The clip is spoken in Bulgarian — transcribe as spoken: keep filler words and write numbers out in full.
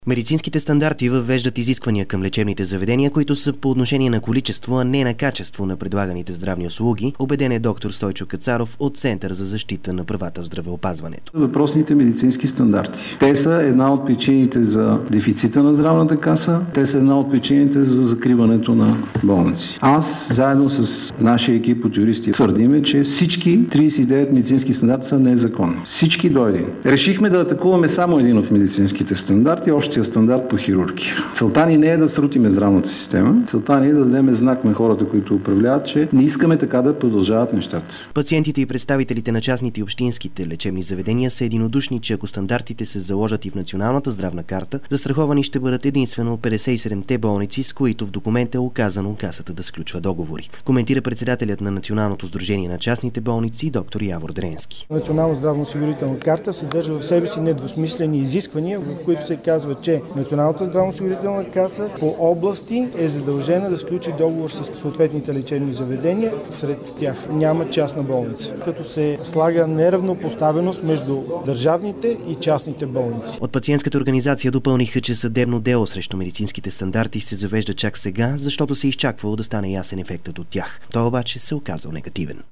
Медицинските стандарти въвеждат изисквания към лечебните заведения, които са по отношение на количество, а не на качество на предлаганите здравни услуги, убеден е доктор Стойчо Кацаров от Център за защита на правата в здравеопазването. Въпросните медицински стандарти. Те са една от причините за дефицита на здравната каса, те са една от причините за закриването на болници. Аз, заедно с нашия екип от юристи, твърдиме, че всички тридесет и девет медицински стандарти са незаконни. Всички до един. Решихме да атакуваме само един от медицинските стандарти, още стандарт по хирургия. Целта ни не е да срутиме здравната система, целта ни е да дадем знак на хората, които управляват, че не искаме така да продължават нещата. Пациентите и представителите на частните и общинските лечебни заведения са единодушни, че ако стандартите се заложат и в Националната здравна карта, застраховани ще бъдат единствено петдесет и седемте болници, с които в документа е указано Касата да сключва договори. Коментира председателят на Националното сдружение на частните болници доктор Явор Дренски. Национална здравноосигурителна карта съдържа в себе си недвусмислени изисквания, в които се казва, че Националната здравноосигурителна каса по области е задължена да сключи договор с съответните лечебни заведения. Сред тях няма частна болница, като се слага неравнопоставеност между държавните и частните болници. От пациентската организация допълниха, че съдебно дело срещу медицинските стандарти се завежда чак сега, защото се изчаквало да стане ясен ефектът от тях. Той обаче се оказал негативен.